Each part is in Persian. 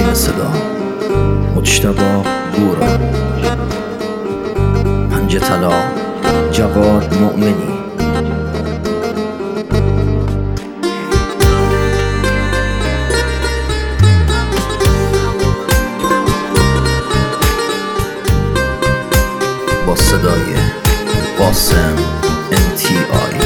تنظیم صدا مجتبی بورا، پنجه طلا جواد مؤمنی. با صدای قاسم NTI.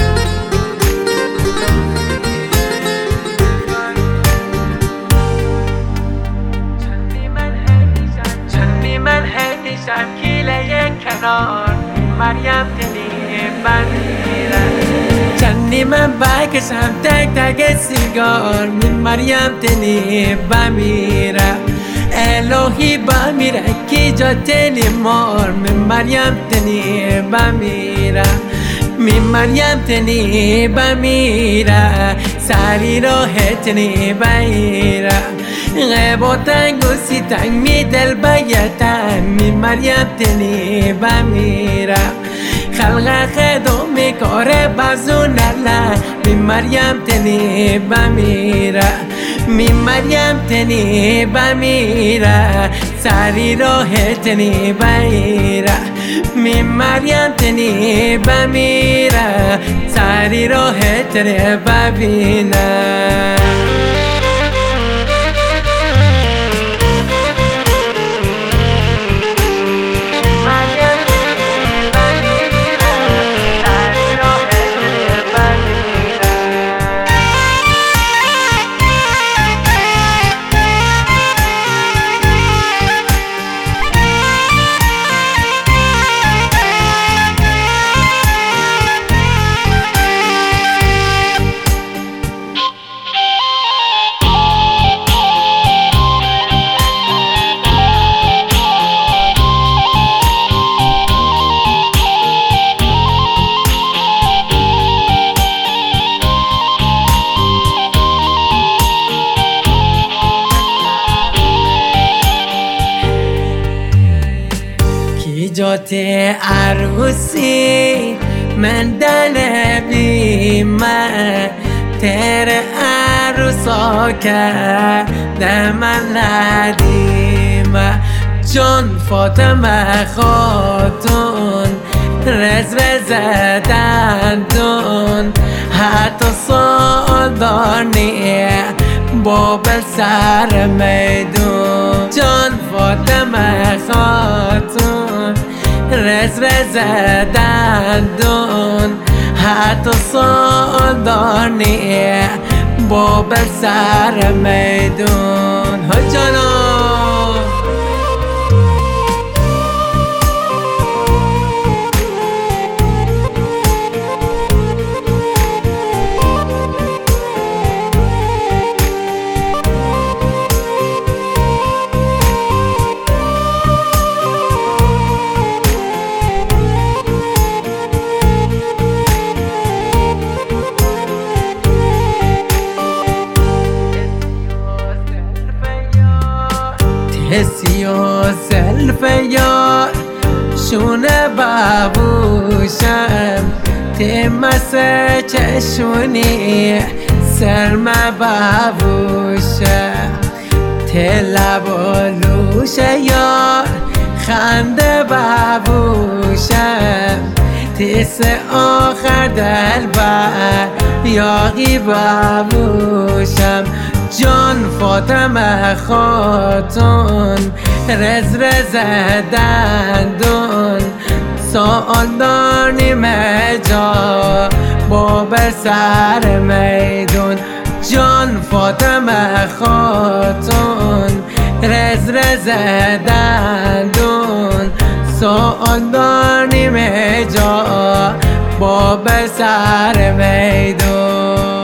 کنار مریم دلی بمیرم، چندی من بکشم تک تک سیگار، من مریم دلی بمیرم. الهی بمیره کی جا دلی مار، من مریم دلی بمیرم. من مریم دلی بمیره، سری راه دلی بمیرم. غیباتن گوسی تنگ می دل بیتن، می مریم دلی بمیرم. خلق خدو می کاره بازو نلن، می مریم دلی بمیرم. می مریم دلی بمیرم، سری راه دلی بمیرم. می مریم دلی بمیرم، سری راه دلی بمیرم. جات عروسی من دل بیمه، تیره عروسا کرده من ندیمه. جان فاطمه خاتون رزو زدن دون، حتی سالدار نیه بابل سر میدون. جان فاطمه خاتون رزو زدن دون، حتی سالدار نیه بابل سر میدون. ها جانا حسی و سلفیار شونه بابوشم، تیمس چشونی سرم بابوشم. تلبالوشه یار خنده بابوشم، تیس آخر دل بر یاقی بابوشم. جان فاطمه خاتون رز دندون، سالدار نیمه جا بابل سر میدون. جان فاطمه خاتون رز دندون، سالدار نیمه جا بابل سر میدون.